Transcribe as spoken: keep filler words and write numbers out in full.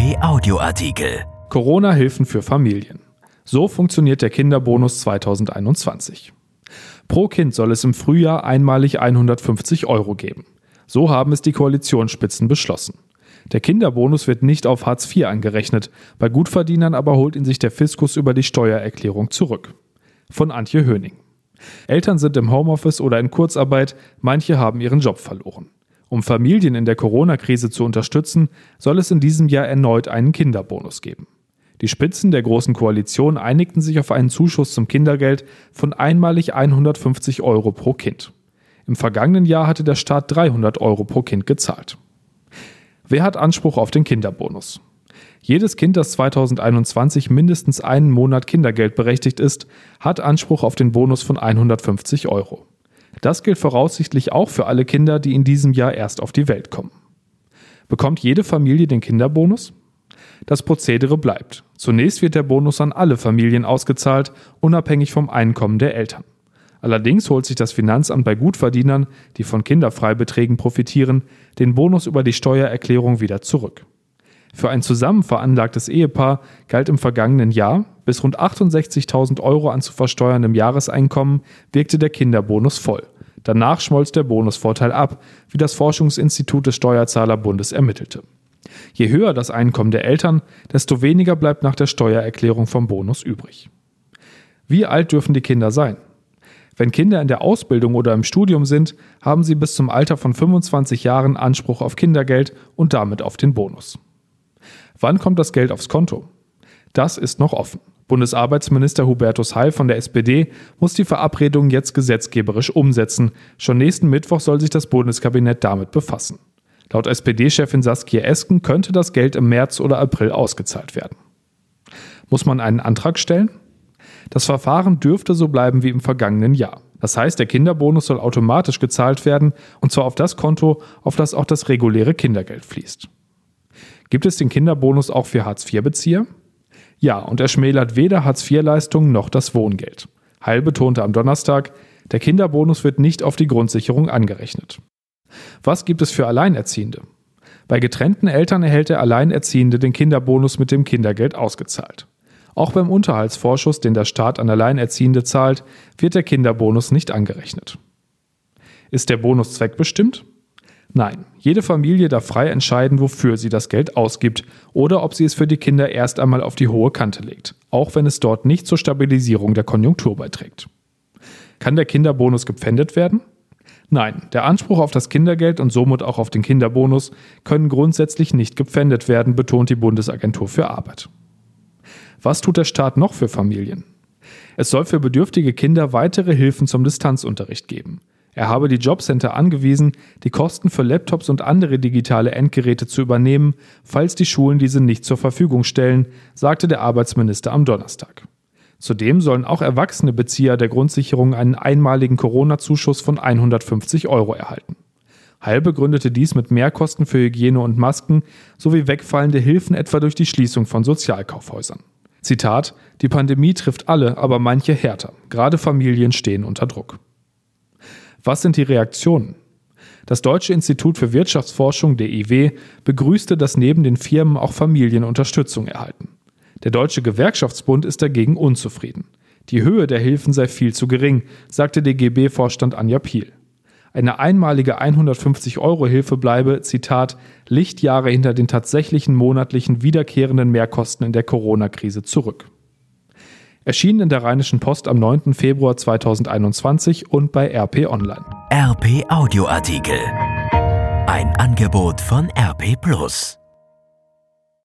P Audioartikel. Corona-Hilfen für Familien. So funktioniert der Kinderbonus zweitausendeinundzwanzig. Pro Kind soll es im Frühjahr einmalig hundertfünfzig Euro geben. So haben es die Koalitionsspitzen beschlossen. Der Kinderbonus wird nicht auf Hartz vier angerechnet, bei Gutverdienern aber holt ihn sich der Fiskus über die Steuererklärung zurück. Von Antje Höning. Eltern sind im Homeoffice oder in Kurzarbeit, manche haben ihren Job verloren. Um Familien in der Corona-Krise zu unterstützen, soll es in diesem Jahr erneut einen Kinderbonus geben. Die Spitzen der Großen Koalition einigten sich auf einen Zuschuss zum Kindergeld von einmalig hundertfünfzig Euro pro Kind. Im vergangenen Jahr hatte der Staat dreihundert Euro pro Kind gezahlt. Wer hat Anspruch auf den Kinderbonus? Jedes Kind, das zweitausendeinundzwanzig mindestens einen Monat Kindergeld berechtigt ist, hat Anspruch auf den Bonus von hundertfünfzig Euro. Das gilt voraussichtlich auch für alle Kinder, die in diesem Jahr erst auf die Welt kommen. Bekommt jede Familie den Kinderbonus? Das Prozedere bleibt. Zunächst wird der Bonus an alle Familien ausgezahlt, unabhängig vom Einkommen der Eltern. Allerdings holt sich das Finanzamt bei Gutverdienern, die von Kinderfreibeträgen profitieren, den Bonus über die Steuererklärung wieder zurück. Für ein zusammen veranlagtes Ehepaar galt im vergangenen Jahr, bis rund achtundsechzigtausend Euro an zu versteuerndem Jahreseinkommen wirkte der Kinderbonus voll. Danach schmolz der Bonusvorteil ab, wie das Forschungsinstitut des Steuerzahlerbundes ermittelte. Je höher das Einkommen der Eltern, desto weniger bleibt nach der Steuererklärung vom Bonus übrig. Wie alt dürfen die Kinder sein? Wenn Kinder in der Ausbildung oder im Studium sind, haben sie bis zum Alter von fünfundzwanzig Jahren Anspruch auf Kindergeld und damit auf den Bonus. Wann kommt das Geld aufs Konto? Das ist noch offen. Bundesarbeitsminister Hubertus Heil von der S P D muss die Verabredung jetzt gesetzgeberisch umsetzen. Schon nächsten Mittwoch soll sich das Bundeskabinett damit befassen. Laut S P D-Chefin Saskia Esken könnte das Geld im März oder April ausgezahlt werden. Muss man einen Antrag stellen? Das Verfahren dürfte so bleiben wie im vergangenen Jahr. Das heißt, der Kinderbonus soll automatisch gezahlt werden, und zwar auf das Konto, auf das auch das reguläre Kindergeld fließt. Gibt es den Kinderbonus auch für Hartz vier Bezieher? Ja, und er schmälert weder Hartz vier Leistungen noch das Wohngeld. Heil betonte am Donnerstag, der Kinderbonus wird nicht auf die Grundsicherung angerechnet. Was gibt es für Alleinerziehende? Bei getrennten Eltern erhält der Alleinerziehende den Kinderbonus mit dem Kindergeld ausgezahlt. Auch beim Unterhaltsvorschuss, den der Staat an Alleinerziehende zahlt, wird der Kinderbonus nicht angerechnet. Ist der Bonus zweckbestimmt? Nein, jede Familie darf frei entscheiden, wofür sie das Geld ausgibt oder ob sie es für die Kinder erst einmal auf die hohe Kante legt, auch wenn es dort nicht zur Stabilisierung der Konjunktur beiträgt. Kann der Kinderbonus gepfändet werden? Nein, der Anspruch auf das Kindergeld und somit auch auf den Kinderbonus können grundsätzlich nicht gepfändet werden, betont die Bundesagentur für Arbeit. Was tut der Staat noch für Familien? Es soll für bedürftige Kinder weitere Hilfen zum Distanzunterricht geben. Er habe die Jobcenter angewiesen, die Kosten für Laptops und andere digitale Endgeräte zu übernehmen, falls die Schulen diese nicht zur Verfügung stellen, sagte der Arbeitsminister am Donnerstag. Zudem sollen auch erwachsene Bezieher der Grundsicherung einen einmaligen Corona-Zuschuss von hundertfünfzig Euro erhalten. Heil begründete dies mit Mehrkosten für Hygiene und Masken sowie wegfallende Hilfen etwa durch die Schließung von Sozialkaufhäusern. Zitat: Die Pandemie trifft alle, aber manche härter. Gerade Familien stehen unter Druck. Was sind die Reaktionen? Das Deutsche Institut für Wirtschaftsforschung, D I W, begrüßte, dass neben den Firmen auch Familien Unterstützung erhalten. Der Deutsche Gewerkschaftsbund ist dagegen unzufrieden. Die Höhe der Hilfen sei viel zu gering, sagte D G B-Vorstand Anja Piel. Eine einmalige hundertfünfzig Euro Hilfe bleibe, Zitat, Lichtjahre hinter den tatsächlichen monatlichen wiederkehrenden Mehrkosten in der Corona-Krise zurück. Erschienen in der Rheinischen Post am neunten Februar zweitausendeinundzwanzig und bei R P Online. R P Audioartikel. Ein Angebot von R P Plus.